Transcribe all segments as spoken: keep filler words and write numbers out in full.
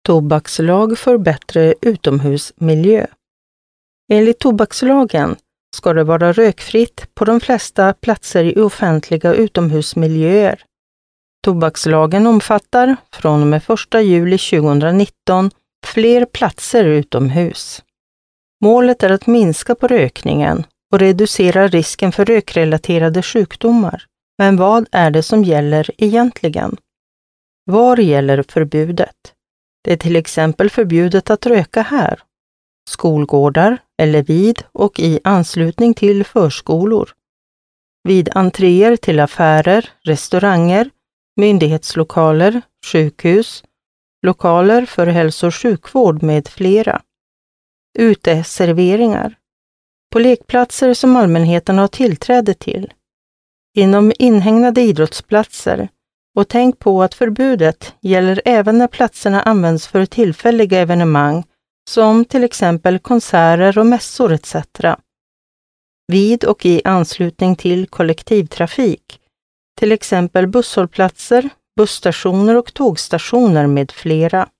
Tobakslag för bättre utomhusmiljö. Enligt tobakslagen ska det vara rökfritt på de flesta platser i offentliga utomhusmiljöer. Tobakslagen omfattar från och med första juli tjugonitton fler platser utomhus. Målet är att minska på rökningen och reducera risken för rökrelaterade sjukdomar. Men vad är det som gäller egentligen? Var gäller förbudet? Det är till exempel förbjudet att röka här, skolgårdar eller vid och i anslutning till förskolor, vid entréer till affärer, restauranger, myndighetslokaler, sjukhus, lokaler för hälso- och sjukvård med flera, uteserveringar, på lekplatser som allmänheten har tillträde till, inom inhägnade idrottsplatser, och tänk på att förbudet gäller även när platserna används för tillfälliga evenemang som till exempel konserter och mässor et cetera. Vid och i anslutning till kollektivtrafik, till exempel busshållplatser, busstationer och tågstationer med flera.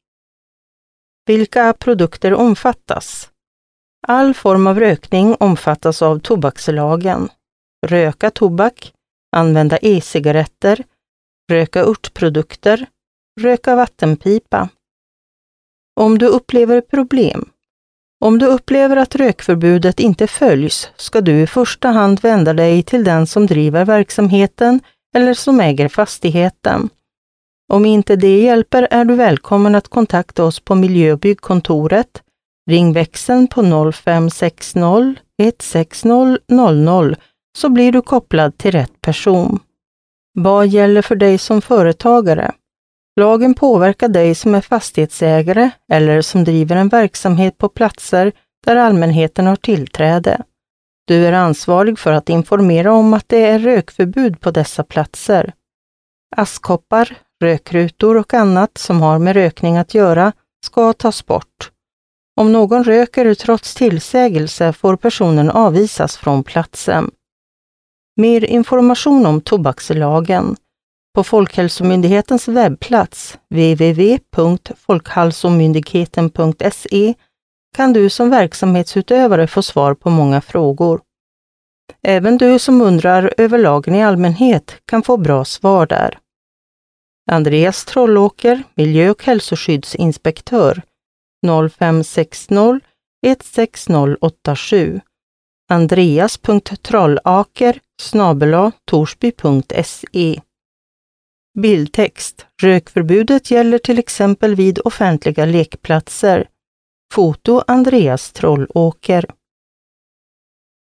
Vilka produkter omfattas? All form av rökning omfattas av tobakslagen. Röka tobak, använda e-cigaretter, röka örtprodukter, röka vattenpipa. Om du upplever problem. Om du upplever att rökförbudet inte följs ska du i första hand vända dig till den som driver verksamheten eller som äger fastigheten. Om inte det hjälper är du välkommen att kontakta oss på Miljö- och byggkontoret. Ring växeln på noll fem sex noll ett sex noll noll noll så blir du kopplad till rätt person. Vad gäller för dig som företagare? Lagen påverkar dig som är fastighetsägare eller som driver en verksamhet på platser där allmänheten har tillträde. Du är ansvarig för att informera om att det är rökförbud på dessa platser. Askkoppar, rökrutor och annat som har med rökning att göra ska tas bort. Om någon röker trots tillsägelse får personen avvisas från platsen. Mer information om tobakslagen på Folkhälsomyndighetens webbplats w w w punkt folkhälsomyndigheten punkt se kan du som verksamhetsutövare få svar på många frågor. Även du som undrar över lagen i allmänhet kan få bra svar där. Andreas Trollåker, miljö- och hälsoskyddsinspektör, noll fem sex noll ett sex noll åtta sju, andreas punkt trollaker snabel-a torsby punkt se. Bildtext. Rökförbudet gäller till exempel vid offentliga lekplatser. Foto Andreas Trollåker.